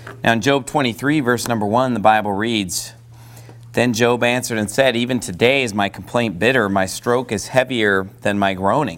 Now in Job 23, verse number 1, the Bible reads, "Then Job answered and said, Even today is my complaint bitter, my stroke is heavier than my groaning.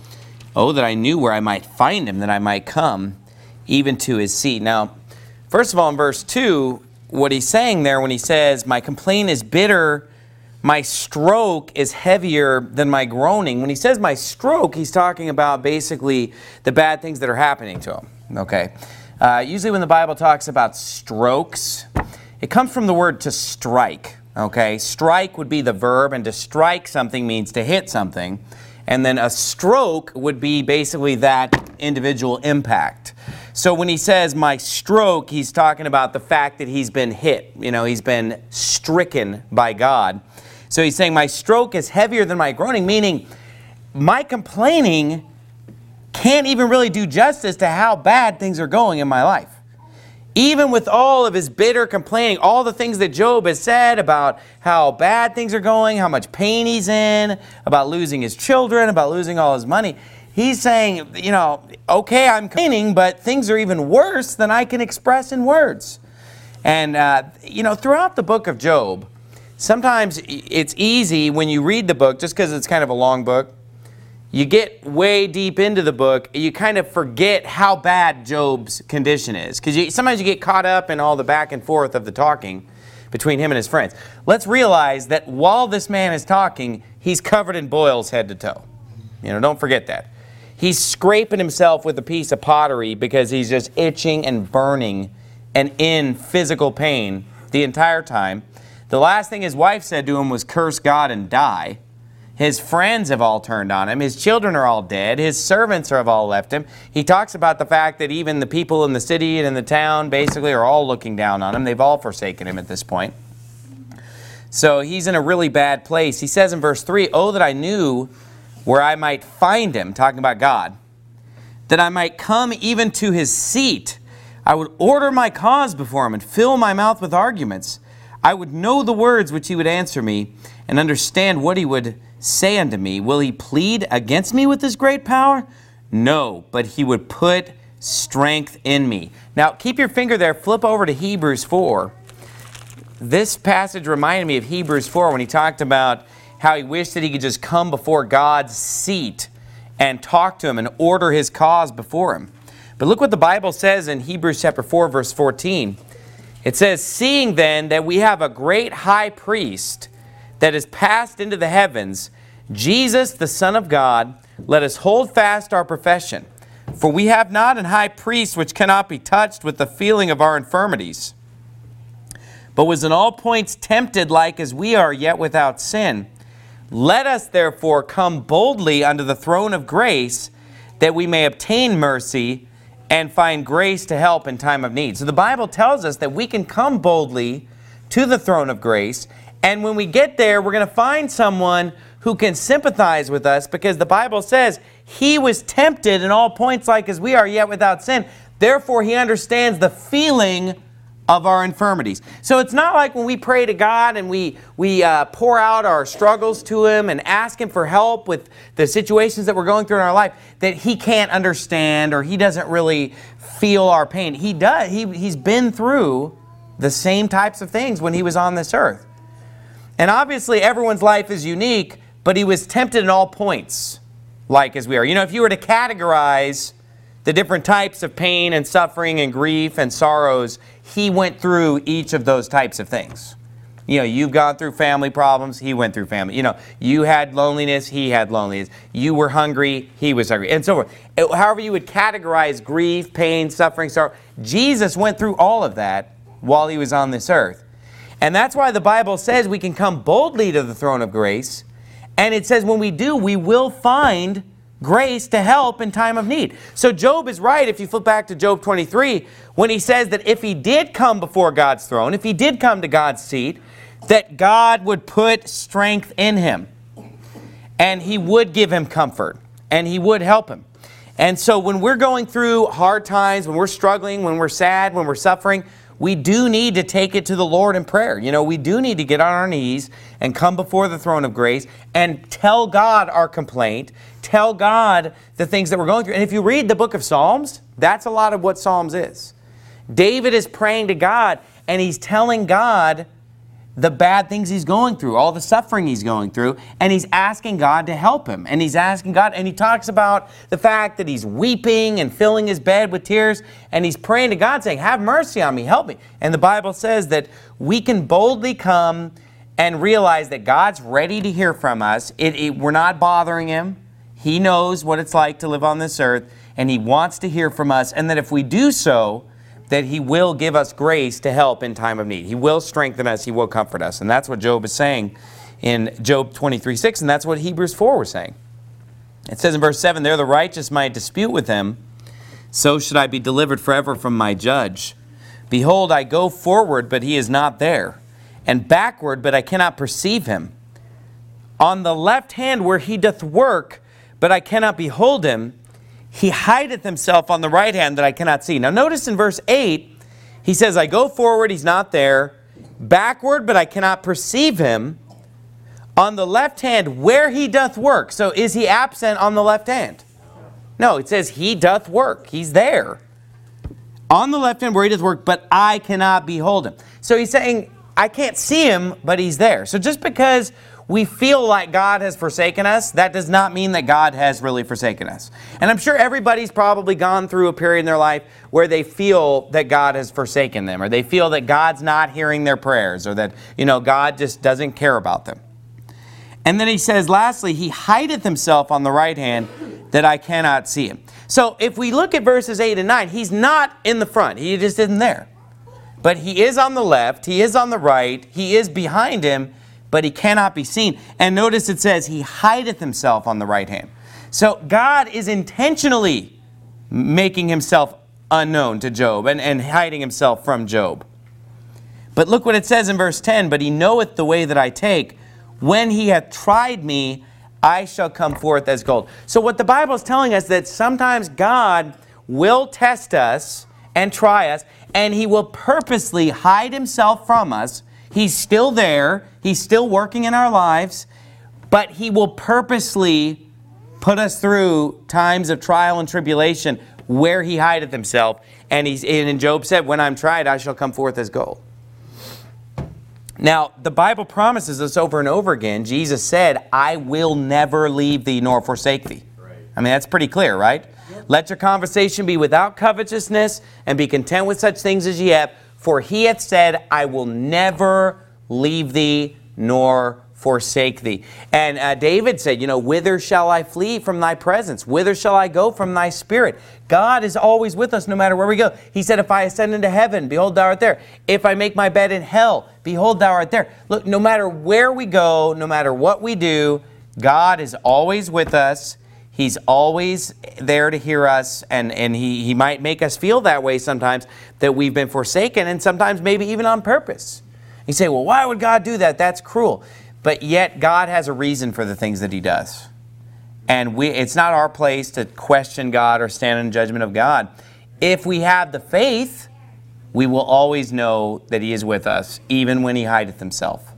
Oh, that I knew where I might find him, that I might come even to his seat." Now, first of all, in verse 2, what he's saying there when he says, my complaint is bitter, my stroke is heavier than my groaning. When he says my stroke, he's talking about basically the bad things that are happening to him. Okay. Usually when the Bible talks about strokes, it comes from the word to strike. Okay. Strike would be the verb, and to strike something means to hit something. And then a stroke would be basically that individual impact. So when he says my stroke, he's talking about the fact that he's been hit. You know, he's been stricken by God. So he's saying my stroke is heavier than my groaning, meaning my complaining can't even really do justice to how bad things are going in my life. Even with all of his bitter complaining, all the things that Job has said about how bad things are going, how much pain he's in, about losing his children, about losing all his money, he's saying, you know, okay, I'm complaining, but things are even worse than I can express in words. And, you know, throughout the book of Job, sometimes it's easy when you read the book, just because it's kind of a long book, you get way deep into the book, you kind of forget how bad Job's condition is. Because sometimes you get caught up in all the back and forth of the talking between him and his friends. Let's realize that while this man is talking, he's covered in boils head to toe. You know, don't forget that. He's scraping himself with a piece of pottery because he's just itching and burning and in physical pain the entire time. The last thing his wife said to him was, "Curse God and die." His friends have all turned on him. His children are all dead. His servants have all left him. He talks about the fact that even the people in the city and in the town basically are all looking down on him. They've all forsaken him at this point. So he's in a really bad place. He says in verse 3, "Oh, that I knew where I might find him," talking about God, "that I might come even to his seat. I would order my cause before him and fill my mouth with arguments. I would know the words which he would answer me and understand what he would say unto me. Will he plead against me with his great power? No, but he would put strength in me." Now, keep your finger there. Flip over to Hebrews 4. This passage reminded me of Hebrews 4 when he talked about how he wished that he could just come before God's seat and talk to him and order his cause before him. But look what the Bible says in Hebrews chapter 4, verse 14. It says, "Seeing then that we have a great high priest that is passed into the heavens, Jesus, the Son of God, let us hold fast our profession. For we have not an high priest which cannot be touched with the feeling of our infirmities, but was in all points tempted like as we are, yet without sin. Let us therefore come boldly unto the throne of grace, that we may obtain mercy and find grace to help in time of need." So the Bible tells us that we can come boldly to the throne of grace, and when we get there, we're going to find someone who can sympathize with us, because the Bible says he was tempted in all points like as we are, yet without sin. Therefore, he understands the feeling of our infirmities. So it's not like when we pray to God and we pour out our struggles to him and ask him for help with the situations that we're going through in our life, that he can't understand or he doesn't really feel our pain. He does. He's been through the same types of things when he was on this earth. And obviously everyone's life is unique, but he was tempted in all points, like as we are. You know, if you were to categorize the different types of pain and suffering and grief and sorrows, he went through each of those types of things. You know, you've gone through family problems, he went through family. You know, you had loneliness, he had loneliness. You were hungry, he was hungry, and so forth. However you would categorize grief, pain, suffering, sorrow, Jesus went through all of that while he was on this earth. And that's why the Bible says we can come boldly to the throne of grace. And it says when we do, we will find grace to help in time of need. So Job is right, if you flip back to Job 23, when he says that if he did come before God's throne, if he did come to God's seat, that God would put strength in him. And he would give him comfort. And he would help him. And so when we're going through hard times, when we're struggling, when we're sad, when we're suffering, we do need to take it to the Lord in prayer. You know, we do need to get on our knees and come before the throne of grace and tell God our complaint, tell God the things that we're going through. And if you read the book of Psalms, that's a lot of what Psalms is. David is praying to God, and he's telling God the bad things he's going through, all the suffering he's going through, and he's asking God to help him. And he's asking God, and he talks about the fact that he's weeping and filling his bed with tears, and he's praying to God saying, have mercy on me, help me. And the Bible says that we can boldly come and realize that God's ready to hear from us. We're not bothering him. He knows what it's like to live on this earth, and he wants to hear from us, and that if we do so, that he will give us grace to help in time of need. He will strengthen us. He will comfort us. And that's what Job is saying in Job 23:6, and that's what Hebrews 4 was saying. It says in verse 7, there the righteous might dispute with him, so should I be delivered forever from my judge. Behold, I go forward, but he is not there, and backward, but I cannot perceive him. On the left hand where he doth work, but I cannot behold him. He hideth himself on the right hand that I cannot see. Now notice in verse 8, he says, I go forward, he's not there. Backward, but I cannot perceive him. On the left hand, where he doth work. So is he absent on the left hand? No, it says he doth work. He's there. On the left hand where he doth work, but I cannot behold him. So he's saying, I can't see him, but he's there. So just because we feel like God has forsaken us, that does not mean that God has really forsaken us. And I'm sure everybody's probably gone through a period in their life where they feel that God has forsaken them, or they feel that God's not hearing their prayers, or that, God just doesn't care about them. And then he says, lastly, he hideth himself on the right hand that I cannot see him. So if we look at verses 8 and 9, he's not in the front. He just isn't there. But he is on the left, he is on the right, he is behind him, but he cannot be seen. And notice it says, he hideth himself on the right hand. So God is intentionally making himself unknown to Job and hiding himself from Job. But look what it says in verse 10, but he knoweth the way that I take. When he hath tried me, I shall come forth as gold. So what the Bible is telling us, that sometimes God will test us and try us, and he will purposely hide himself from us. He's still there. He's still working in our lives. But he will purposely put us through times of trial and tribulation where he hideth himself. And Job said, when I'm tried, I shall come forth as gold. Now, the Bible promises us over and over again. Jesus said, I will never leave thee nor forsake thee. Right. I mean, that's pretty clear, right? Yep. Let your conversation be without covetousness, and be content with such things as ye have. For he hath said, I will never leave thee nor forsake thee. And David said, whither shall I flee from thy presence? Whither shall I go from thy spirit? God is always with us no matter where we go. He said, if I ascend into heaven, behold, thou art there. If I make my bed in hell, behold, thou art there. Look, no matter where we go, no matter what we do, God is always with us. He's always there to hear us, and he might make us feel that way sometimes, that we've been forsaken, and sometimes maybe even on purpose. You say, well, why would God do that? That's cruel. But yet God has a reason for the things that he does. And it's not our place to question God or stand in judgment of God. If we have the faith, we will always know that he is with us, even when he hideth himself.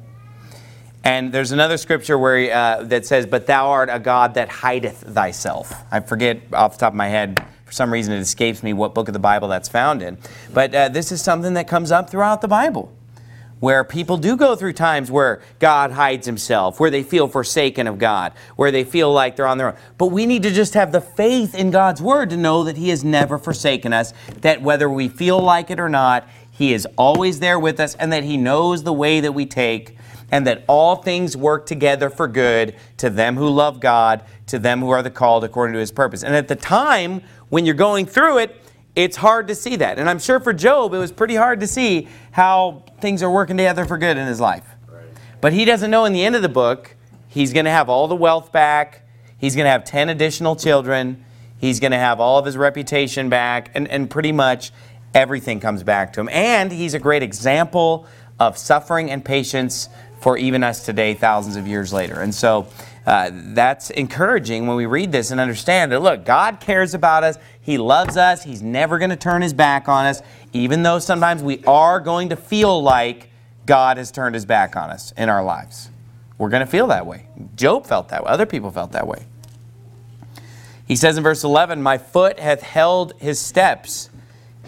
And there's another scripture where that says, but thou art a God that hideth thyself. I forget off the top of my head. For some reason, it escapes me what book of the Bible that's found in. But this is something that comes up throughout the Bible, where people do go through times where God hides himself, where they feel forsaken of God, where they feel like they're on their own. But we need to just have the faith in God's word to know that he has never forsaken us, that whether we feel like it or not, he is always there with us, and that he knows the way that we take, and that all things work together for good to them who love God, to them who are the called according to his purpose. And at the time when you're going through it, it's hard to see that. And I'm sure for Job, it was pretty hard to see how things are working together for good in his life. Right. But he doesn't know in the end of the book, he's going to have all the wealth back. He's going to have 10 additional children. He's going to have all of his reputation back. And pretty much everything comes back to him. And he's a great example of suffering and patience for even us today, thousands of years later. And so that's encouraging when we read this and understand that, look, God cares about us. He loves us. He's never going to turn his back on us, even though sometimes we are going to feel like God has turned his back on us in our lives. We're going to feel that way. Job felt that way. Other people felt that way. He says in verse 11, my foot hath held his steps.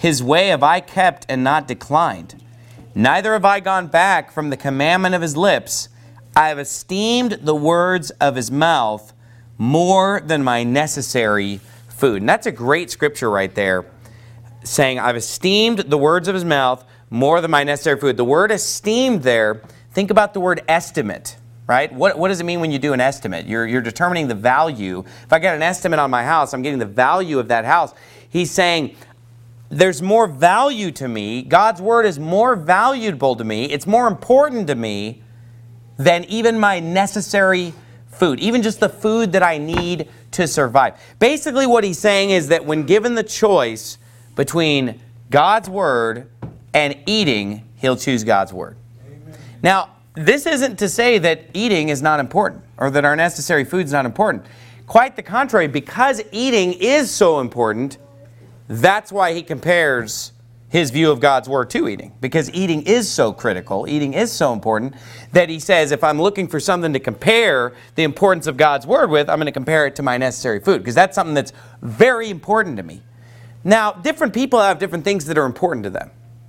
His way have I kept and not declined. Neither have I gone back from the commandment of his lips. I have esteemed the words of his mouth more than my necessary food. And that's a great scripture right there, saying, I've esteemed the words of his mouth more than my necessary food. The word esteemed there, think about the word estimate, right? What does it mean when you do an estimate? You're determining the value. If I get an estimate on my house, I'm getting the value of that house. He's saying, there's more value to me. God's word is more valuable to me. It's more important to me than even my necessary food, even just the food that I need to survive. Basically what he's saying is that when given the choice between God's word and eating, he'll choose God's word. Amen. Now, this isn't to say that eating is not important or that our necessary food is not important. Quite the contrary, because eating is so important, that's why he compares his view of God's word to eating. Because eating is so critical, eating is so important, that he says if I'm looking for something to compare the importance of God's word with, I'm going to compare it to my necessary food. Because that's something that's very important to me. Now, different people have different things that are important to them.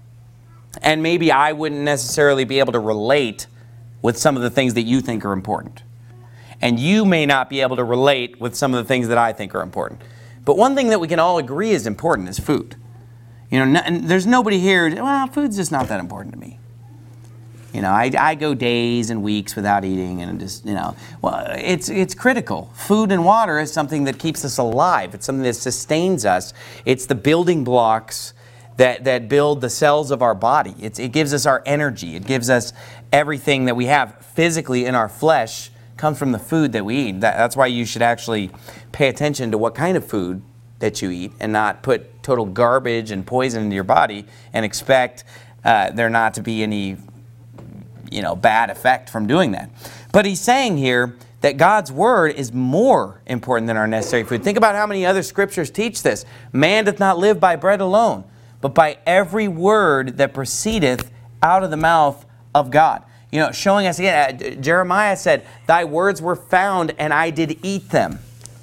And maybe I wouldn't necessarily be able to relate with some of the things that you think are important. And you may not be able to relate with some of the things that I think are important. But one thing that we can all agree is important is food. You know, there's nobody here, well, food's just not that important to me. You know, I go days and weeks without eating and just, you know, well, it's critical. Food and water is something that keeps us alive. It's something that sustains us. It's the building blocks that build the cells of our body. It gives us our energy. It gives us everything that we have physically in our flesh comes from the food that we eat. That's why you should actually pay attention to what kind of food that you eat and not put total garbage and poison into your body and expect there not to be any, you know, bad effect from doing that. But he's saying here that God's word is more important than our necessary food. Think about how many other scriptures teach this. Man doth not live by bread alone, but by every word that proceedeth out of the mouth of God. You know, showing us again, Jeremiah said, thy words were found and I did eat them.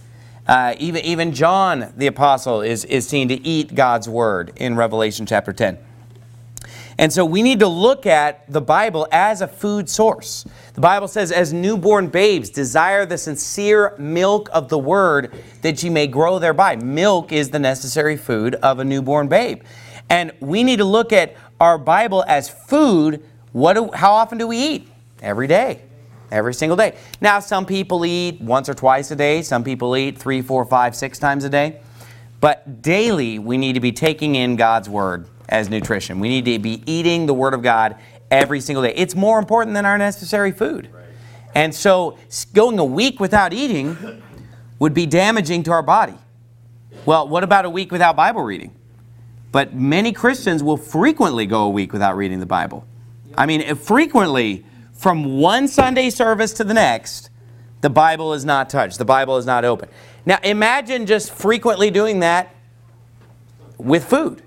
Even John the apostle is seen to eat God's word in Revelation chapter 10. And so we need to look at the Bible as a food source. The Bible says, as newborn babes, desire the sincere milk of the word that ye may grow thereby. Milk is the necessary food of a newborn babe. And we need to look at our Bible as food. How often do we eat? Every day. Every single day. Now, some people eat once or twice a day. Some people eat 3, 4, 5, 6 times a day. But daily, we need to be taking in God's word as nutrition. We need to be eating the word of God every single day. It's more important than our necessary food. Right. And so, going a week without eating would be damaging to our body. Well, what about a week without Bible reading? But many Christians will frequently go a week without reading the Bible. I mean, frequently, from one Sunday service to the next, the Bible is not touched. The Bible is not open. Now, imagine just frequently doing that with food.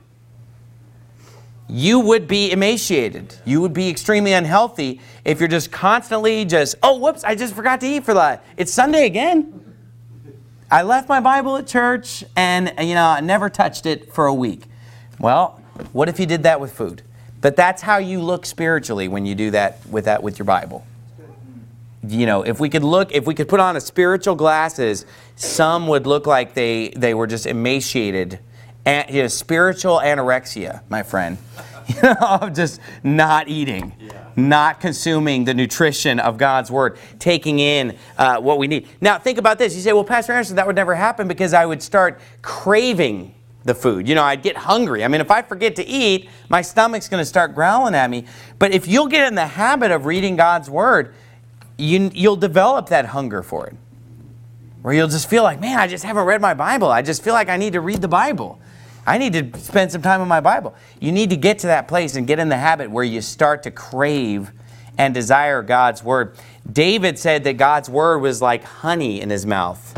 You would be emaciated. You would be extremely unhealthy if you're just constantly oh, whoops, I just forgot to eat for that. It's Sunday again. I left my Bible at church and, you know, I never touched it for a week. Well, what if you did that with food? But that's how you look spiritually when you do that with your Bible. You know, if we could put on a spiritual glasses, some would look like they were just emaciated. And, you know, spiritual anorexia, my friend. You know, of just not eating, not consuming the nutrition of God's word, taking in what we need. Now, think about this. You say, well, Pastor Anderson, that would never happen because I would start craving the food. You know, I'd get hungry. I mean, if I forget to eat, my stomach's going to start growling at me. But if you'll get in the habit of reading God's word, you'll develop that hunger for it. Where you'll just feel like, man, I just haven't read my Bible. I just feel like I need to read the Bible. I need to spend some time in my Bible. You need to get to that place and get in the habit where you start to crave and desire God's word. David said that God's word was like honey in his mouth.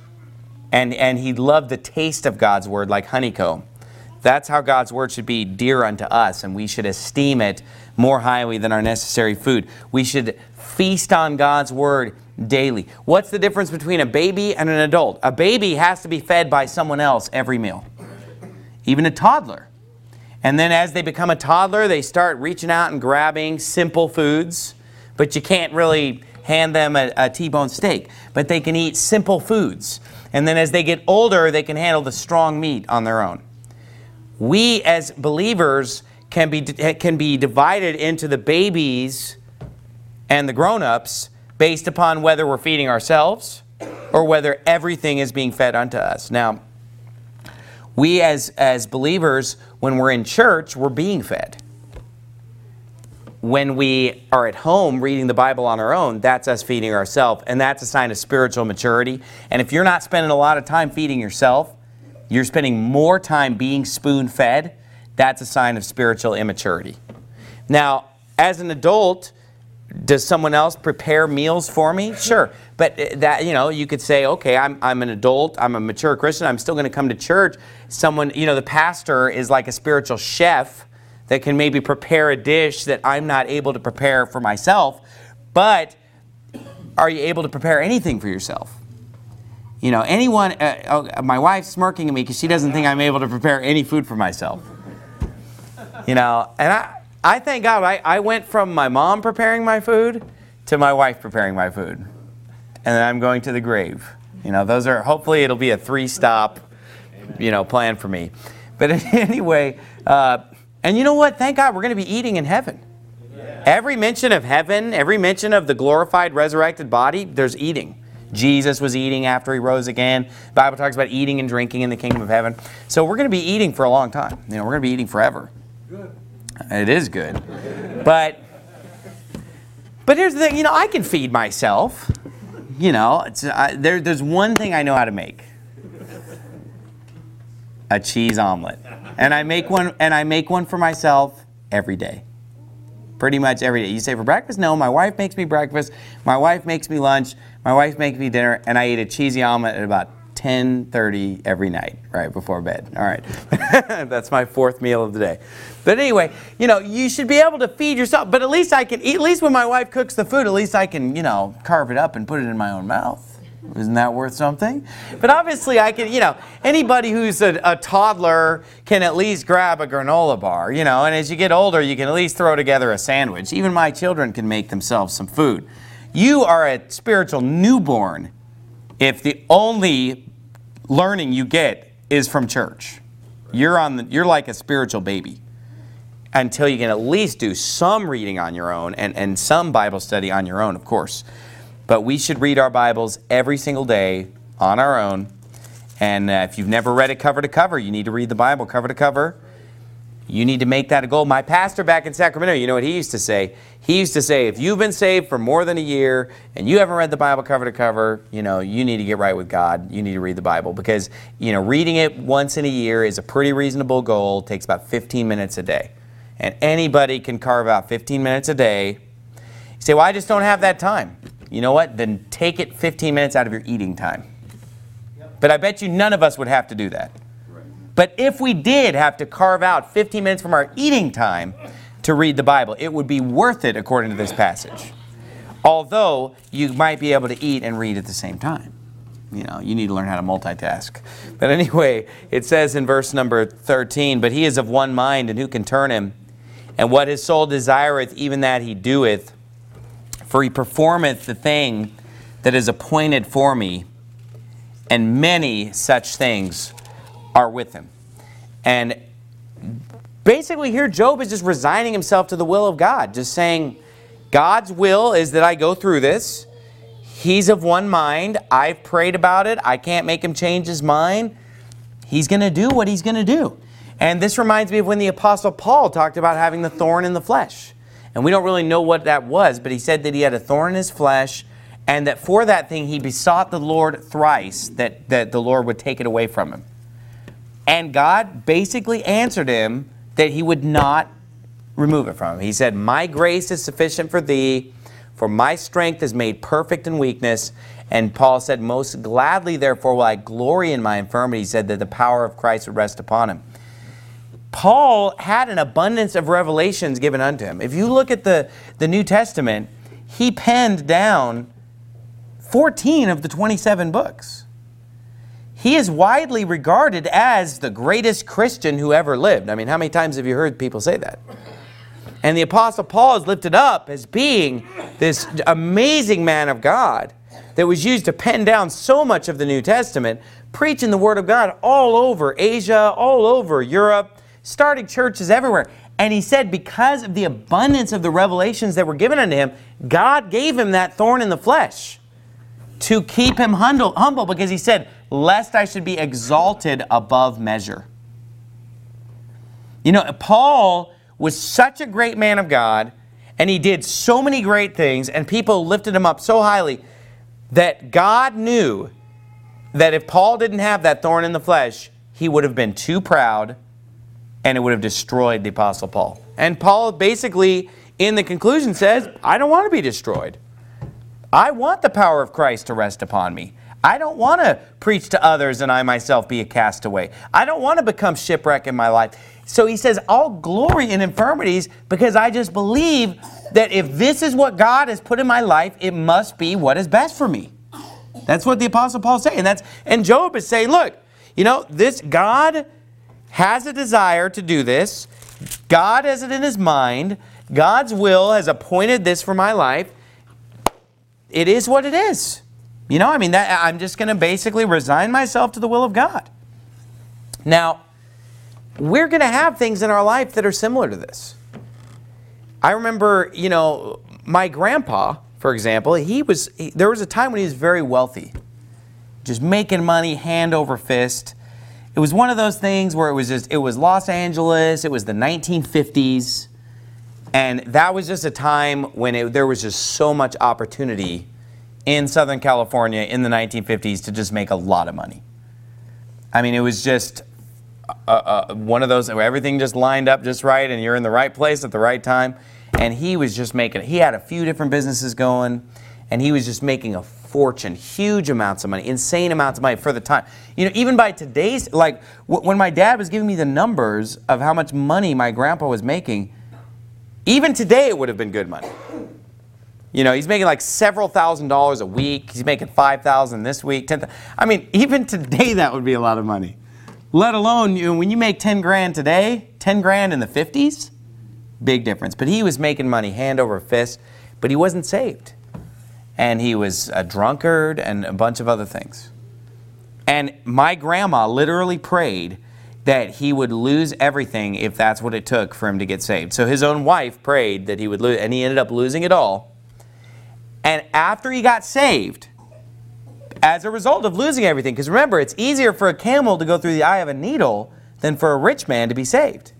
And he loved the taste of God's word like honeycomb. That's how God's word should be dear unto us, and we should esteem it more highly than our necessary food. We should feast on God's word daily. What's the difference between a baby and an adult? A baby has to be fed by someone else every meal. Even a toddler And then as they become a toddler, they start reaching out and grabbing simple foods. But you can't really hand them a T-bone steak. But they can eat simple foods. And then as they get older, they can handle the strong meat on their own. We as believers can be divided into the babies and the grown-ups based upon whether we're feeding ourselves or whether everything is being fed unto us. Now, we as believers, when we're in church, we're being fed. When we are at home reading the Bible on our own, that's us feeding ourselves, and that's a sign of spiritual maturity. And if you're not spending a lot of time feeding yourself, you're spending more time being spoon-fed, that's a sign of spiritual immaturity. Now, as an adult, does someone else prepare meals for me? Sure. But that, you could say, okay, I'm an adult, I'm a mature Christian, I'm still going to come to church. Someone, the pastor is like a spiritual chef that can maybe prepare a dish that I'm not able to prepare for myself. But are you able to prepare anything for yourself? Anyone, my wife's smirking at me because she doesn't think I'm able to prepare any food for myself. And I thank God I went from my mom preparing my food to my wife preparing my food. And then I'm going to the grave. Those are, hopefully it'll be a 3-stop, plan for me. But anyway, and you know what? Thank God we're going to be eating in heaven. Yeah. Every mention of heaven, every mention of the glorified, resurrected body, there's eating. Jesus was eating after he rose again. The Bible talks about eating and drinking in the kingdom of heaven. So we're going to be eating for a long time. We're going to be eating forever. Good. It is good. But here's the thing, I can feed myself. There's one thing I know how to make. A cheese omelet. And I make one for myself every day. Pretty much every day. You say for breakfast? No, my wife makes me breakfast. My wife makes me lunch. My wife makes me dinner. And I eat a cheesy omelet at about 10:30 every night, right before bed. All right. That's my 4th meal of the day. But anyway, you should be able to feed yourself. But at least I can eat. At least when my wife cooks the food, at least I can, carve it up and put it in my own mouth. Isn't that worth something? But obviously I can, anybody who's a toddler can at least grab a granola bar, and as you get older, you can at least throw together a sandwich. Even my children can make themselves some food. You are a spiritual newborn if the only learning you get is from church. You're like a spiritual baby until you can at least do some reading on your own and some Bible study on your own, of course. But we should read our Bibles every single day on our own. And if you've never read it cover to cover, you need to read the Bible cover to cover. You need to make that a goal. My pastor back in Sacramento, you know what he used to say? He used to say, if you've been saved for more than a year and you haven't read the Bible cover to cover, you need to get right with God. You need to read the Bible because, reading it once in a year is a pretty reasonable goal. It takes about 15 minutes a day. And anybody can carve out 15 minutes a day. You say, well, I just don't have that time. You know what? Then take it 15 minutes out of your eating time. Yep. But I bet you none of us would have to do that. Right. But if we did have to carve out 15 minutes from our eating time to read the Bible, it would be worth it according to this passage. Although you might be able to eat and read at the same time. You need to learn how to multitask. But anyway, it says in verse number 13, but he is of one mind, and who can turn him? And what his soul desireth, even that he doeth. For he performeth the thing that is appointed for me, and many such things are with him. And basically here Job is just resigning himself to the will of God, just saying, God's will is that I go through this. He's of one mind. I've prayed about it. I can't make him change his mind. He's going to do what he's going to do. And this reminds me of when the Apostle Paul talked about having the thorn in the flesh. And we don't really know what that was, but he said that he had a thorn in his flesh, and that for that thing he besought the Lord thrice that the Lord would take it away from him. And God basically answered him that he would not remove it from him. He said, my grace is sufficient for thee, for my strength is made perfect in weakness. And Paul said, most gladly therefore will I glory in my infirmity. He said that the power of Christ would rest upon him. Paul had an abundance of revelations given unto him. If you look at the New Testament, he penned down 14 of the 27 books. he is widely regarded as the greatest Christian who ever lived. I mean, how many times have you heard people say that? And the Apostle Paul is lifted up as being this amazing man of God that was used to pen down so much of the New Testament, preaching the Word of God all over Asia, all over Europe, starting churches everywhere. And he said because of the abundance of the revelations that were given unto him, God gave him that thorn in the flesh to keep him humble, because he said, lest I should be exalted above measure. You know, Paul was such a great man of God, and he did so many great things, and people lifted him up so highly that God knew that if Paul didn't have that thorn in the flesh, he would have been too proud, and it would have destroyed the Apostle Paul. And Paul basically, in the conclusion, says, I don't want to be destroyed. I want the power of Christ to rest upon me. I don't want to preach to others and I myself be a castaway. I don't want to become shipwreck in my life. So he says, I'll glory in infirmities because I just believe that if this is what God has put in my life, it must be what is best for me. That's what the Apostle Paul is saying. And Job is saying, look, you know, this God has a desire to do this. God has it in his mind. God's will has appointed this for my life. It is what it is. You know, I mean, I'm just going to basically resign myself to the will of God. Now, we're going to have things in our life that are similar to this. I remember, you know, my grandpa, for example, there was a time when he was very wealthy, just making money hand over fist. It was one of those things where it was Los Angeles, it was the 1950s, and that was just a time when there was just so much opportunity in Southern California in the 1950s to just make a lot of money. I mean, it was just one of those where everything just lined up just right and you're in the right place at the right time. And he was just he had a few different businesses going, and he was just making a fortune, huge amounts of money, insane amounts of money for the time. You know, even by today's, like when my dad was giving me the numbers of how much money my grandpa was making, even today it would have been good money. You know, he's making like several $1,000s a week. He's making $5,000 this week, $10,000. I mean, even today that would be a lot of money. Let alone, you know, when you make 10 grand today, 10 grand in the 50s, big difference. But he was making money hand over fist, but he wasn't saved. And he was a drunkard and a bunch of other things. And my grandma literally prayed that he would lose everything if that's what it took for him to get saved. So his own wife prayed that he would lose, and he ended up losing it all. And after he got saved, as a result of losing everything, because remember, it's easier for a camel to go through the eye of a needle than for a rich man to be saved.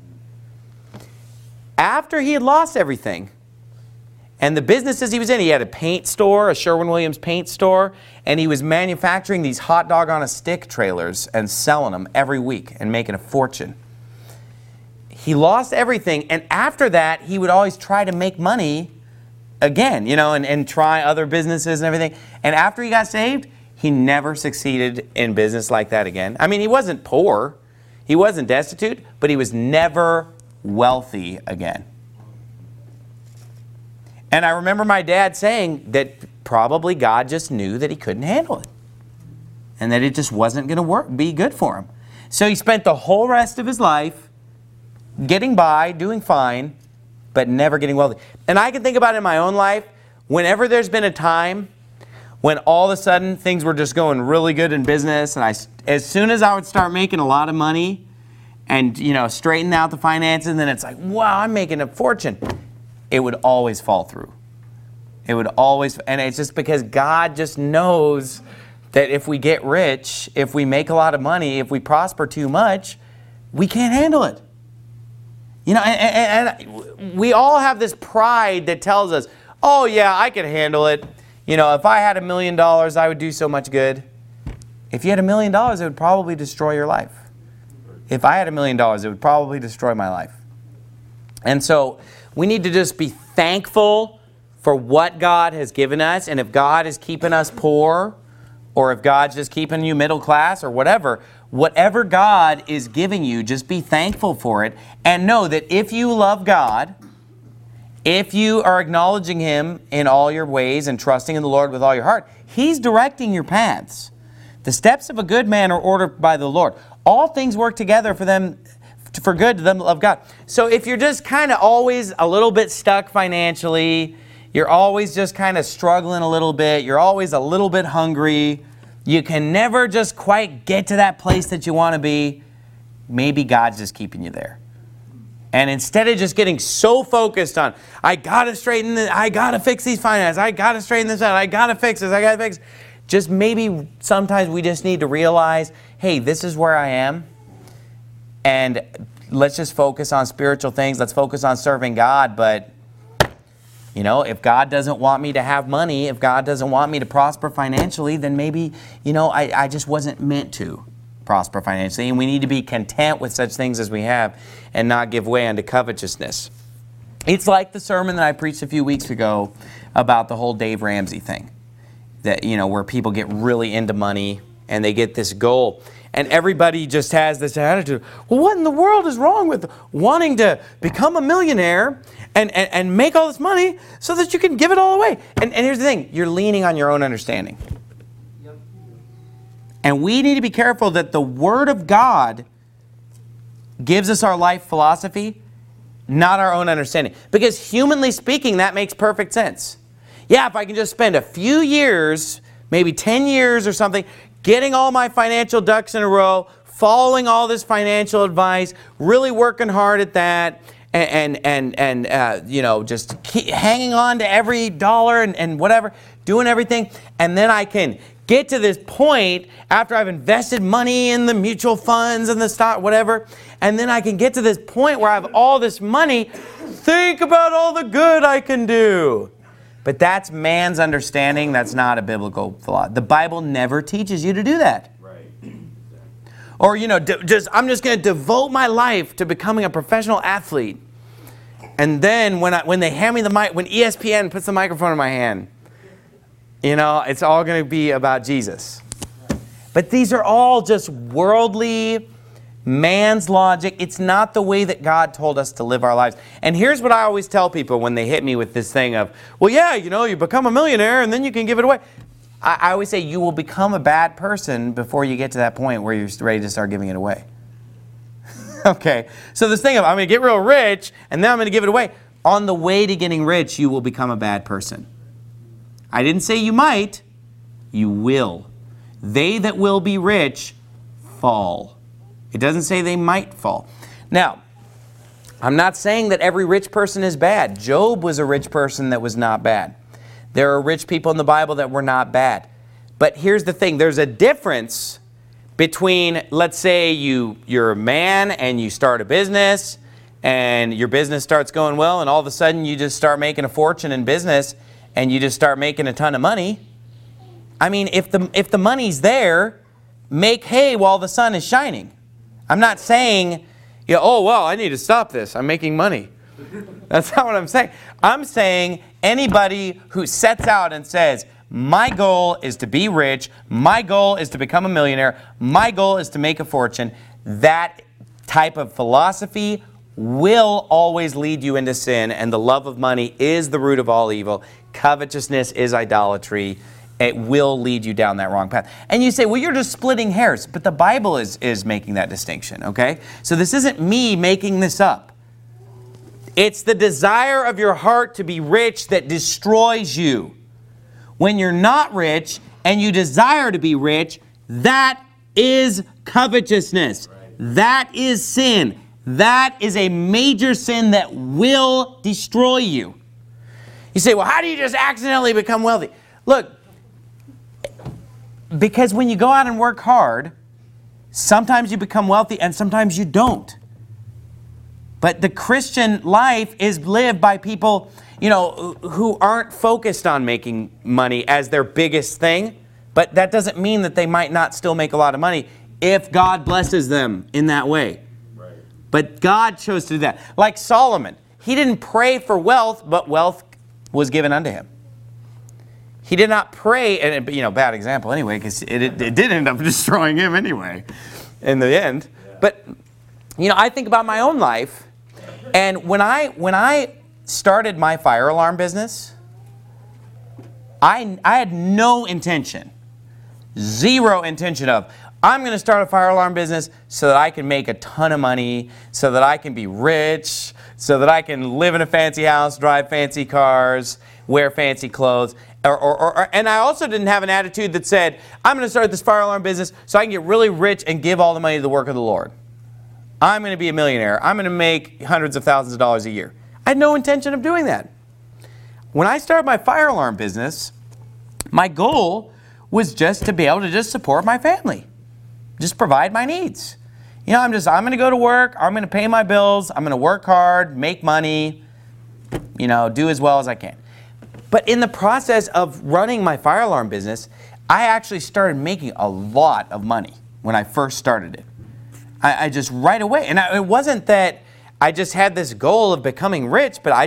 After he had lost everything, and the businesses he was in, he had a paint store, a Sherwin-Williams paint store, and he was manufacturing these hot dog on a stick trailers and selling them every week and making a fortune. He lost everything, and after that, he would always try to make money again, you know, and try other businesses and everything. And after he got saved, he never succeeded in business like that again. I mean, he wasn't poor, he wasn't destitute, but he was never wealthy again. And I remember my dad saying that probably God just knew that he couldn't handle it. And that it just wasn't going to be good for him. So he spent the whole rest of his life getting by, doing fine, but never getting wealthy. And I can think about it in my own life, whenever there's been a time when all of a sudden things were just going really good in business, and as soon as I would start making a lot of money and, you know, straighten out the finances, and then it's like, wow, I'm making a fortune. It would always fall through. It would always, and it's just because God just knows that if we get rich, if we make a lot of money, if we prosper too much, we can't handle it. You know, and we all have this pride that tells us, oh yeah, I can handle it. You know, if I had $1 million, I would do so much good. If you had $1 million, it would probably destroy your life. If I had $1 million, it would probably destroy my life. And so we need to just be thankful for what God has given us. And if God is keeping us poor, or if God's just keeping you middle class or whatever God is giving you, just be thankful for it. And know that if you love God, if you are acknowledging Him in all your ways and trusting in the Lord with all your heart, He's directing your paths. The steps of a good man are ordered by the Lord. All things work together for good to them that love God. So if you're just kind of always a little bit stuck financially, you're always just kind of struggling a little bit, you're always a little bit hungry, you can never just quite get to that place that you want to be, maybe God's just keeping you there. And instead of just getting so focused on, I got to straighten this, I got to fix these finances, I got to straighten this out, I got to fix this, I got to fix this. Just maybe sometimes we just need to realize, hey, this is where I am. And let's just focus on spiritual things. Let's focus on serving God. But, you know, if God doesn't want me to have money, if God doesn't want me to prosper financially, then maybe, you know, I just wasn't meant to prosper financially. And we need to be content with such things as we have and not give way unto covetousness. It's like the sermon that I preached a few weeks ago about the whole Dave Ramsey thing. That, you know, where people get really into money and they get this goal. And everybody just has this attitude, well, what in the world is wrong with wanting to become a millionaire and make all this money so that you can give it all away? And here's the thing, you're leaning on your own understanding. And we need to be careful that the Word of God gives us our life philosophy, not our own understanding. Because humanly speaking, that makes perfect sense. Yeah, if I can just spend a few years, maybe 10 years or something, getting all my financial ducks in a row, following all this financial advice, really working hard at that, and you know, just keep hanging on to every dollar and whatever, doing everything, and then I can get to this point after I've invested money in the mutual funds and the stock, whatever, and then I can get to this point where I have all this money, think about all the good I can do. But that's man's understanding. That's not a biblical philosophy. The Bible never teaches you to do that. Right. Or, you know, I'm just going to devote my life to becoming a professional athlete. And then when they hand me the mic, when ESPN puts the microphone in my hand, you know, it's all going to be about Jesus. But these are all just worldly, man's logic. It's not the way that God told us to live our lives. And here's what I always tell people when they hit me with this thing of, well, yeah, you know, you become a millionaire and then you can give it away. I always say you will become a bad person before you get to that point where you're ready to start giving it away. Okay, so this thing of I'm going to get real rich and then I'm going to give it away. On the way to getting rich, you will become a bad person. I didn't say you might, you will. They that will be rich fall. It doesn't say they might fall. Now, I'm not saying that every rich person is bad. Job was a rich person that was not bad. There are rich people in the Bible that were not bad. But here's the thing. There's a difference between, let's say you're a man and you start a business and your business starts going well and all of a sudden you just start making a fortune in business and you just start making a ton of money. I mean, if the money's there, make hay while the sun is shining. I'm not saying, you know, oh, well, I need to stop this. I'm making money. That's not what I'm saying. I'm saying anybody who sets out and says, my goal is to be rich, my goal is to become a millionaire, my goal is to make a fortune, that type of philosophy will always lead you into sin, and the love of money is the root of all evil. Covetousness is idolatry. It will lead you down that wrong path. And you say, well, you're just splitting hairs. But the Bible is making that distinction, okay? So this isn't me making this up. It's the desire of your heart to be rich that destroys you. When you're not rich and you desire to be rich, that is covetousness. Right. That is sin. That is a major sin that will destroy you. You say, well, how do you just accidentally become wealthy? Look, because when you go out and work hard, sometimes you become wealthy and sometimes you don't. But the Christian life is lived by people, you know, who aren't focused on making money as their biggest thing. But that doesn't mean that they might not still make a lot of money if God blesses them in that way. Right. But God chose to do that. Like Solomon, he didn't pray for wealth, but wealth was given unto him. He did not pray, and you know, bad example anyway, because it did end up destroying him anyway in the end. Yeah. But, you know, I think about my own life, and when I started my fire alarm business, I had no intention, zero intention of, I'm going to start a fire alarm business so that I can make a ton of money, so that I can be rich, so that I can live in a fancy house, drive fancy cars, wear fancy clothes. And I also didn't have an attitude that said, I'm going to start this fire alarm business so I can get really rich and give all the money to the work of the Lord. I'm going to be a millionaire. I'm going to make hundreds of thousands of dollars a year. I had no intention of doing that. When I started my fire alarm business, my goal was just to be able to just support my family. Just provide my needs. You know, I'm going to go to work. I'm going to pay my bills. I'm going to work hard, make money, you know, do as well as I can. But in the process of running my fire alarm business, I actually started making a lot of money when I first started it. I just right away, and it wasn't that I just had this goal of becoming rich, but I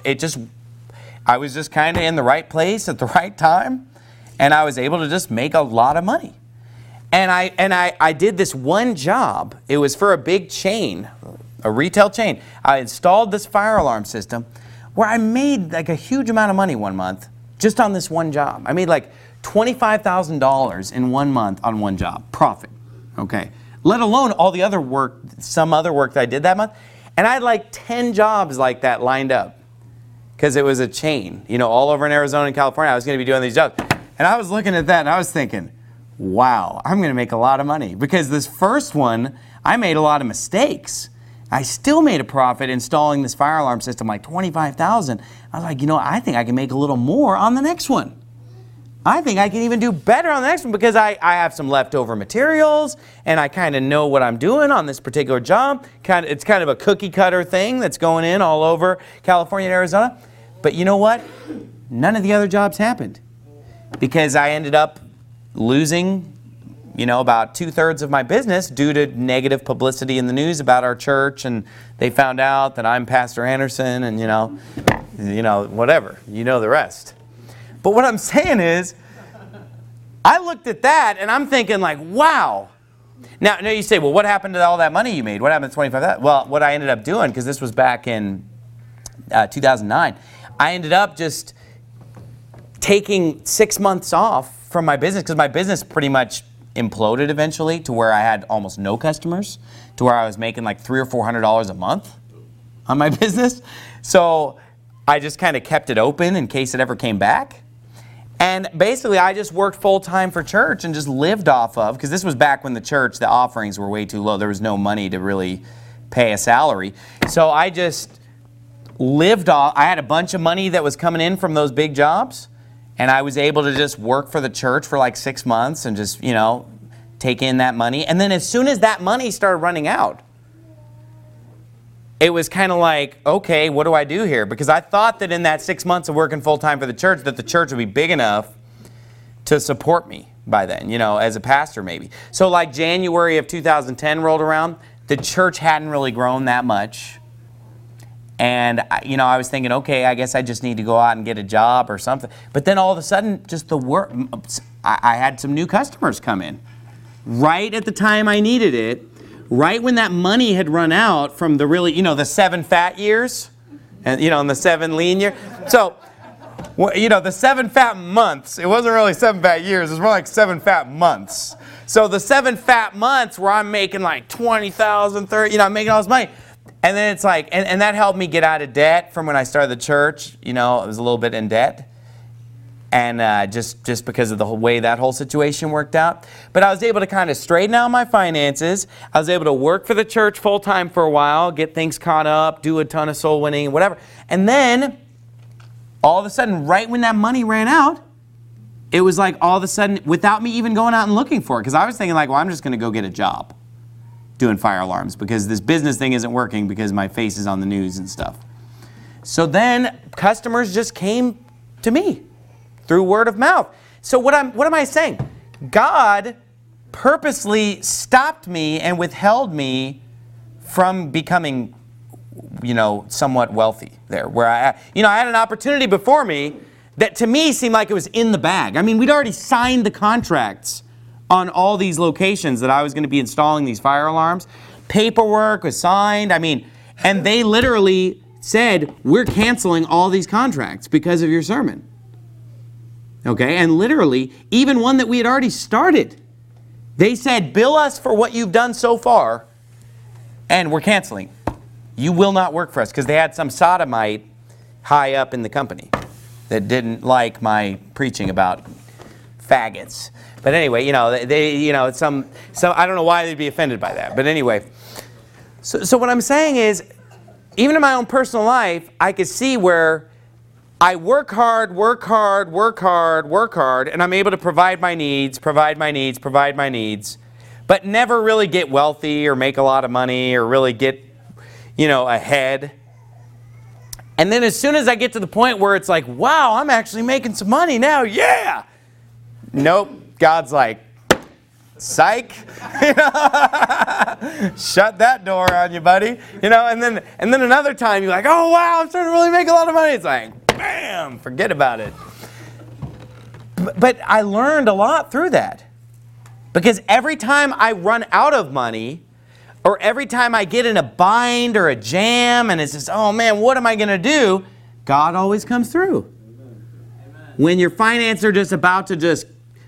was just kind of in the right place at the right time, and I was able to just make a lot of money. And I did this one job. It was for a big chain, a retail chain. I installed this fire alarm system where I made like a huge amount of money one month just on this one job. I made like $25,000 in 1 month on one job, profit, okay? Let alone all the other work, some other work that I did that month. And I had like 10 jobs like that lined up because it was a chain, you know, all over in Arizona and California. I was going to be doing these jobs. And I was looking at that and I was thinking, wow, I'm going to make a lot of money. Because this first one, I made a lot of mistakes. I still made a profit installing this fire alarm system, like $25,000. I was like, you know, I think I can make a little more on the next one. I think I can even do better on the next one because I have some leftover materials and I kind of know what I'm doing on this particular job. It's kind of a cookie cutter thing that's going in all over California and Arizona. But you know what? None of the other jobs happened because I ended up losing, you know, about 2/3 of my business due to negative publicity in the news about our church, and they found out that I'm Pastor Anderson, and you know, whatever, you know the rest. But what I'm saying is, I looked at that and I'm thinking like, wow. Now you say, well, what happened to all that money you made? What happened to $25,000? Well, what I ended up doing, because this was back in 2009, I ended up just taking 6 months off from my business because my business pretty much imploded eventually to where I had almost no customers, to where I was making like $300 or $400 a month on my business. So I just kind of kept it open in case it ever came back. And basically I just worked full time for church and just lived off of, because this was back when the church, the offerings were way too low. There was no money to really pay a salary. So I just lived off, I had a bunch of money that was coming in from those big jobs. And I was able to just work for the church for like 6 months and just, you know, take in that money. And then as soon as that money started running out, it was kind of like, okay, what do I do here? Because I thought that in that 6 months of working full time for the church, that the church would be big enough to support me by then, you know, as a pastor maybe. So like January of 2010 rolled around, the church hadn't really grown that much. And, you know, I was thinking, okay, I guess I just need to go out and get a job or something. But then all of a sudden, just the work, I had some new customers come in. Right at the time I needed it, right when that money had run out from the really, you know, the 7 fat years, and, you know, and the 7 lean years. So, you know, the 7 fat months, it wasn't really 7 fat years, it was more like 7 fat months. So the 7 fat months where I'm making like 20,000, 30, you know, I'm making all this money. And then it's like, and that helped me get out of debt from when I started the church. You know, I was a little bit in debt. And just because of the whole way that whole situation worked out. But I was able to kind of straighten out my finances. I was able to work for the church full time for a while, get things caught up, do a ton of soul winning, whatever. And then, all of a sudden, right when that money ran out, it was like all of a sudden, without me even going out and looking for it. Because I was thinking like, well, I'm just going to go get a job doing fire alarms because this business thing isn't working because my face is on the news and stuff. So then customers just came to me through word of mouth. So what am I saying? God purposely stopped me and withheld me from becoming, you know, somewhat wealthy there. Where I had an opportunity before me that to me seemed like it was in the bag. I mean, we'd already signed the contracts on all these locations that I was going to be installing these fire alarms. Paperwork was signed. I mean, and they literally said, we're canceling all these contracts because of your sermon. Okay, and literally, even one that we had already started. They said, bill us for what you've done so far, and we're canceling. You will not work for us, because they had some sodomite high up in the company that didn't like my preaching about faggots. But anyway, some I don't know why they'd be offended by that. But anyway, so what I'm saying is, even in my own personal life, I could see where I work hard, and I'm able to provide my needs, but never really get wealthy or make a lot of money or really get, ahead. And then as soon as I get to the point where it's like, wow, I'm actually making some money now, yeah! Nope, God's like, psych, shut that door on you, buddy. And then another time you're like, oh wow, I'm starting to really make a lot of money. It's like, bam, forget about it. But I learned a lot through that. Because every time I run out of money, or every time I get in a bind or a jam, and it's just, oh man, what am I going to do? God always comes through. Amen. When your finances are just about to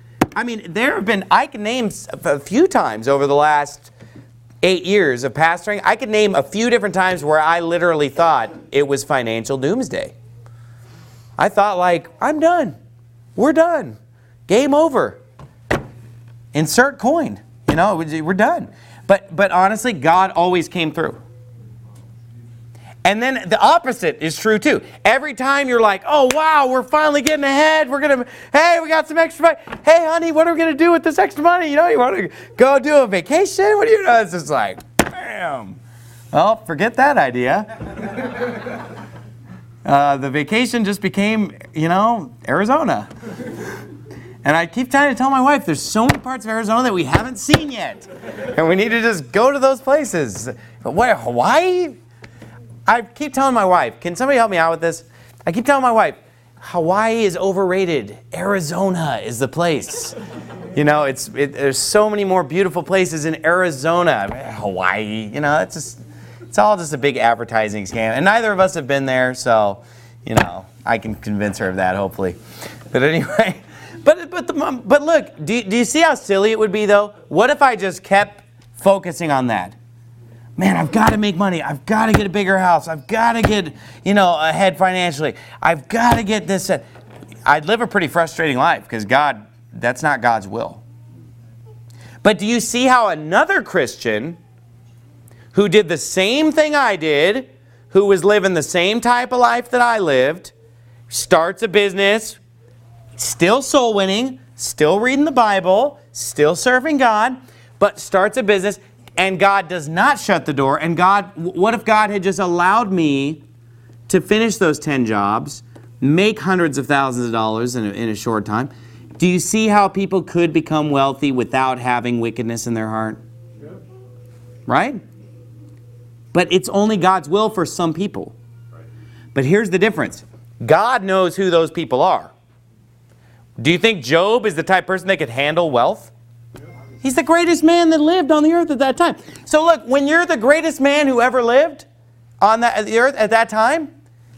I can name a few times over the last 8 years of pastoring, I could name a few different times where I literally thought it was financial doomsday. I thought I'm done. We're done. Game over. Insert coin. We're done. But honestly, God always came through. And then the opposite is true too. Every time you're like, oh wow, we're finally getting ahead. Hey, we got some extra money. Hey honey, what are we going to do with this extra money? You want to go do a vacation? What do you know? It's just like, bam. Well, forget that idea. The vacation just became, Arizona. And I keep trying to tell my wife, there's so many parts of Arizona that we haven't seen yet. And we need to just go to those places. But where, Hawaii? I keep telling my wife, can somebody help me out with this? I keep telling my wife, Hawaii is overrated. Arizona is the place. There's so many more beautiful places in Arizona. Hawaii, it's all just a big advertising scam. And neither of us have been there, so, I can convince her of that, hopefully. But anyway, but look, do you see how silly it would be, though? What if I just kept focusing on that? Man, I've got to make money. I've got to get a bigger house. I've got to get, ahead financially. I've got to get this. I'd live a pretty frustrating life because that's not God's will. But do you see how another Christian who did the same thing I did, who was living the same type of life that I lived, starts a business, still soul winning, still reading the Bible, still serving God, but starts a business, and God does not shut the door. And what if God had just allowed me to finish those 10 jobs, make hundreds of thousands of dollars in a short time? Do you see how people could become wealthy without having wickedness in their heart? Yep. Right? But it's only God's will for some people. Right. But here's the difference. God knows who those people are. Do you think Job is the type of person that could handle wealth? He's the greatest man that lived on the earth at that time. So look, when you're the greatest man who ever lived on the earth at that time,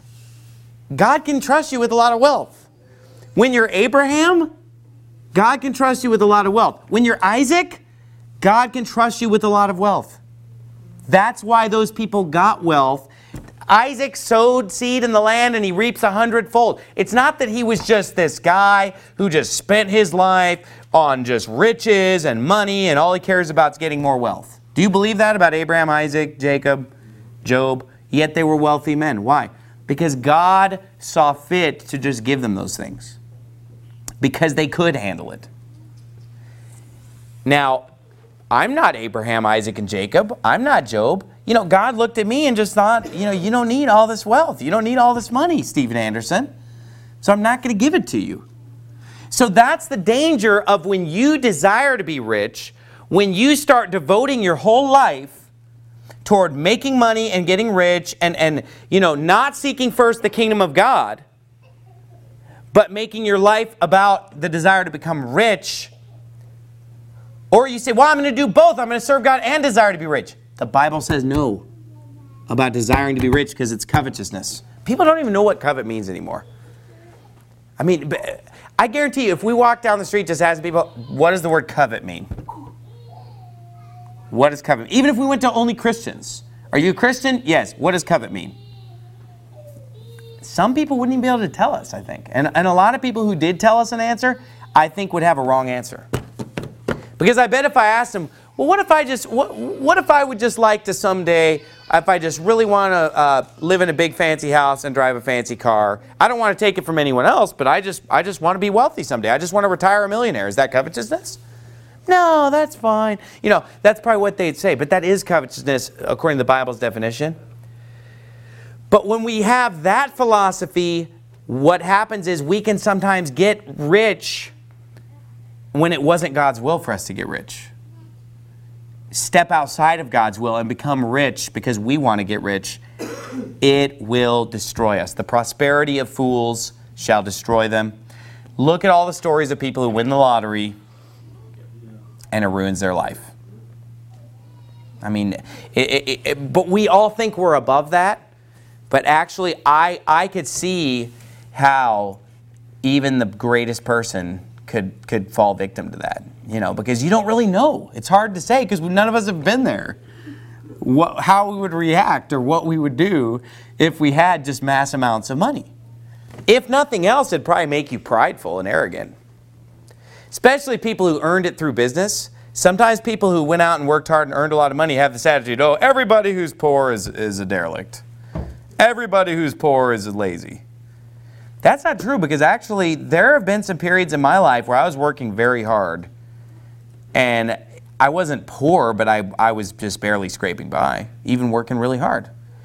God can trust you with a lot of wealth. When you're Abraham, God can trust you with a lot of wealth. When you're Isaac, God can trust you with a lot of wealth. That's why those people got wealth. Isaac sowed seed in the land and he reaps 100-fold. It's not that he was just this guy who just spent his life on just riches and money and all he cares about is getting more wealth. Do you believe that about Abraham, Isaac, Jacob, Job? Yet they were wealthy men. Why? Because God saw fit to just give them those things. Because they could handle it. Now, I'm not Abraham, Isaac, and Jacob. I'm not Job. God looked at me and just thought, you don't need all this wealth. You don't need all this money, Steven Anderson. So I'm not going to give it to you. So that's the danger of when you desire to be rich, when you start devoting your whole life toward making money and getting rich and not seeking first the kingdom of God, but making your life about the desire to become rich. Or you say, well, I'm going to do both. I'm going to serve God and desire to be rich. The Bible says no about desiring to be rich because it's covetousness. People don't even know what covet means anymore. I mean, I guarantee you, if we walk down the street just asking people, what does the word covet mean? What does covet mean? Even if we went to only Christians. Are you a Christian? Yes. What does covet mean? Some people wouldn't even be able to tell us, I think. And a lot of people who did tell us an answer, I think would have a wrong answer. Because I bet if I asked them, well, what if I would just like to someday, if I just really want to live in a big fancy house and drive a fancy car, I don't want to take it from anyone else, but I just want to be wealthy someday. I just want to retire a millionaire. Is that covetousness? No, that's fine. You know, that's probably what they'd say, but that is covetousness according to the Bible's definition. But when we have that philosophy, what happens is we can sometimes get rich when it wasn't God's will for us to get rich. Step outside of God's will and become rich because we want to get rich. It will destroy us. The prosperity of fools shall destroy them. Look at all the stories of people who win the lottery and it ruins their life. I mean, but we all think we're above that. But actually, I could see how even the greatest person could fall victim to that. You know, because you don't really know. It's hard to say because none of us have been there. How we would react or what we would do if we had just mass amounts of money. If nothing else, it'd probably make you prideful and arrogant. Especially people who earned it through business. Sometimes people who went out and worked hard and earned a lot of money have this attitude, oh, everybody who's poor is a derelict. Everybody who's poor is lazy. That's not true because actually there have been some periods in my life where I was working very hard and I wasn't poor, but I was just barely scraping by, even working really hard.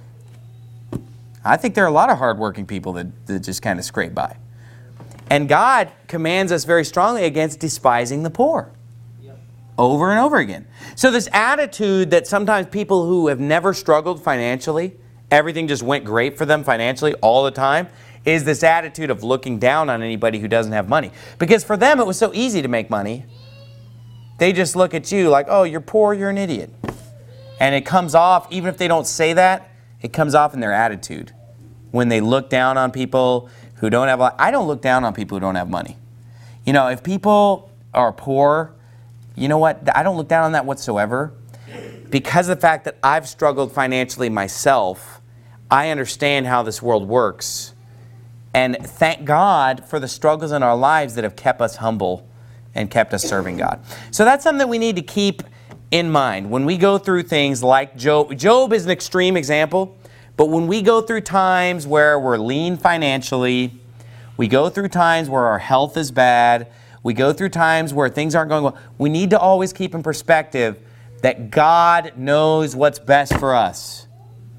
I think there are a lot of hardworking people that just kind of scrape by. And God commands us very strongly against despising the poor. Yep. Over and over again. So this attitude that sometimes people who have never struggled financially, everything just went great for them financially all the time, is this attitude of looking down on anybody who doesn't have money. Because for them it was so easy to make money. They just look at you like, oh, you're poor, you're an idiot. And it comes off, even if they don't say that, it comes off in their attitude. When they look down on people who don't have, I don't look down on people who don't have money. You know, if people are poor, you know what? I don't look down on that whatsoever. Because of the fact that I've struggled financially myself, I understand how this world works. And thank God for the struggles in our lives that have kept us humble and kept us serving God. So that's something that we need to keep in mind. When we go through things like Job, Job is an extreme example, but when we go through times where we're lean financially, we go through times where our health is bad, we go through times where things aren't going well, we need to always keep in perspective that God knows what's best for us.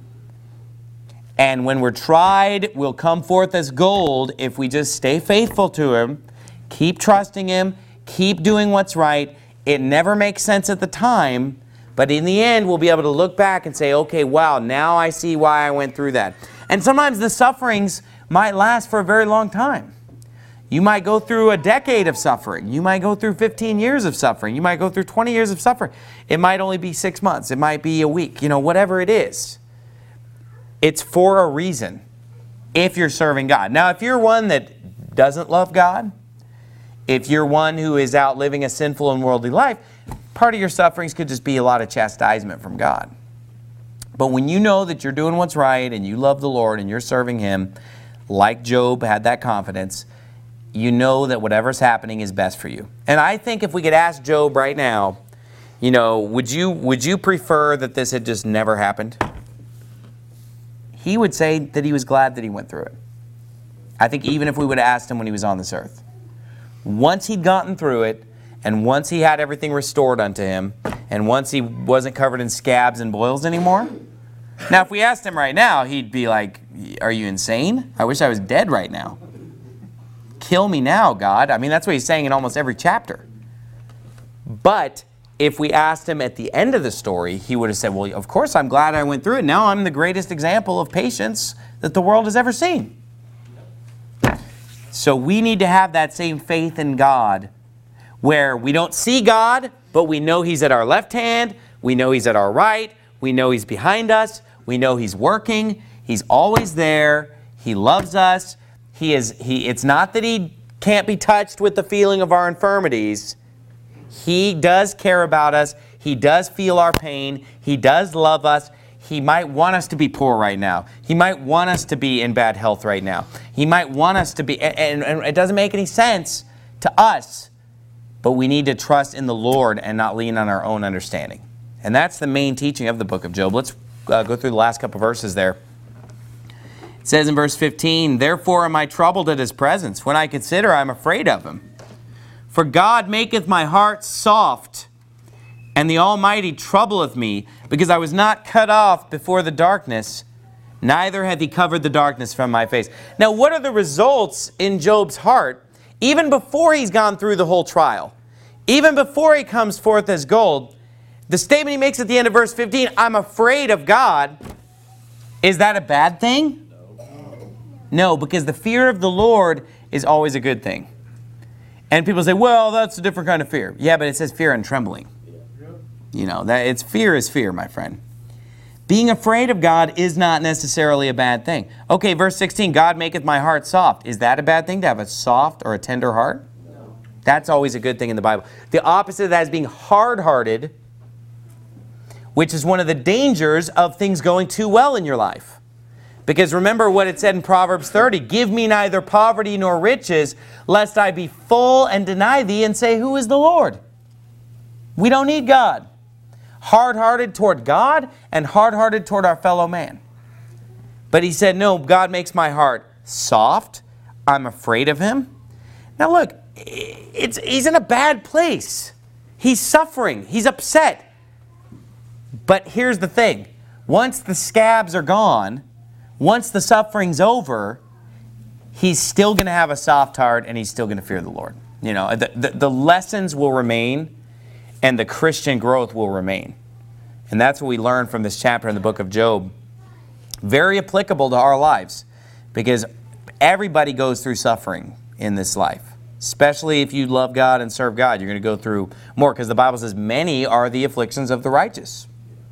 And when we're tried, we'll come forth as gold if we just stay faithful to Him, keep trusting Him, keep doing what's right. It never makes sense at the time, but in the end, we'll be able to look back and say, okay, wow, now I see why I went through that. And sometimes the sufferings might last for a very long time. You might go through a decade of suffering. You might go through 15 years of suffering. You might go through 20 years of suffering. It might only be 6 months. It might be a week. You know, whatever it is. It's for a reason if you're serving God. Now, if you're one that doesn't love God, if you're one who is out living a sinful and worldly life, part of your sufferings could just be a lot of chastisement from God. But when you know that you're doing what's right and you love the Lord and you're serving Him, like Job had that confidence, you know that whatever's happening is best for you. And I think if we could ask Job right now, you know, would you prefer that this had just never happened? He would say that he was glad that he went through it. I think even if we would have asked him when he was on this earth. Once he'd gotten through it, and once he had everything restored unto him, and once he wasn't covered in scabs and boils anymore. Now, if we asked him right now, he'd be like, are you insane? I wish I was dead right now. Kill me now, God. I mean, that's what he's saying in almost every chapter. But if we asked him at the end of the story, he would have said, well, of course I'm glad I went through it. Now I'm the greatest example of patience that the world has ever seen. So we need to have that same faith in God where we don't see God, but we know He's at our left hand. We know He's at our right. We know He's behind us. We know He's working. He's always there. He loves us. It's not that he can't be touched with the feeling of our infirmities. He does care about us. He does feel our pain. He does love us. He might want us to be poor right now. He might want us to be in bad health right now. He might want us to be, and it doesn't make any sense to us, but we need to trust in the Lord and not lean on our own understanding. And that's the main teaching of the book of Job. Let's go through the last couple verses there. It says in verse 15, "Therefore am I troubled at his presence. When I consider, I am afraid of him. For God maketh my heart soft, and the Almighty troubleth me, because I was not cut off before the darkness, neither hath he covered the darkness from my face." Now, what are the results in Job's heart, even before he's gone through the whole trial? Even before he comes forth as gold, the statement he makes at the end of verse 15, "I'm afraid of God," is that a bad thing? No, because the fear of the Lord is always a good thing. And people say, well, that's a different kind of fear. Yeah, but it says fear and trembling. You know, fear is fear, my friend. Being afraid of God is not necessarily a bad thing. Okay, verse 16, "God maketh my heart soft." Is that a bad thing, to have a soft or a tender heart? No. That's always a good thing in the Bible. The opposite of that is being hard-hearted, which is one of the dangers of things going too well in your life. Because remember what it said in Proverbs 30, "Give me neither poverty nor riches, lest I be full and deny thee and say, who is the Lord?" We don't need God. Hard-hearted toward God and hard-hearted toward our fellow man. But he said, no, God makes my heart soft. I'm afraid of him. Now look, he's in a bad place. He's suffering. He's upset. But here's the thing. Once the scabs are gone, once the suffering's over, he's still going to have a soft heart and he's still going to fear the Lord. You know, the lessons will remain and the Christian growth will remain. And that's what we learn from this chapter in the book of Job. Very applicable to our lives because everybody goes through suffering in this life. Especially if you love God and serve God, you're going to go through more because the Bible says many are the afflictions of the righteous.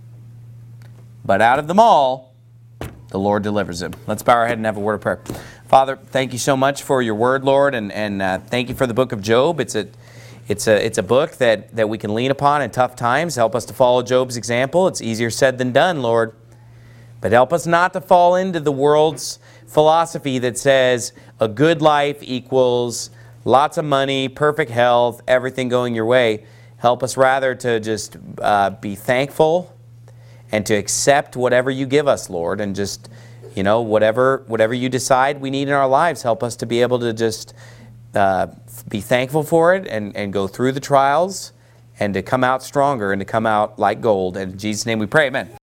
But out of them all, the Lord delivers him. Let's bow our head and have a word of prayer. Father, thank you so much for your word, Lord, and thank you for the book of Job. It's a book that we can lean upon in tough times. Help us to follow Job's example. It's easier said than done, Lord. But help us not to fall into the world's philosophy that says a good life equals lots of money, perfect health, everything going your way. Help us rather to just be thankful and to accept whatever you give us, Lord, and just, you know, whatever you decide we need in our lives, help us to be able to just be thankful for it and go through the trials and to come out stronger and to come out like gold. And in Jesus' name we pray, amen.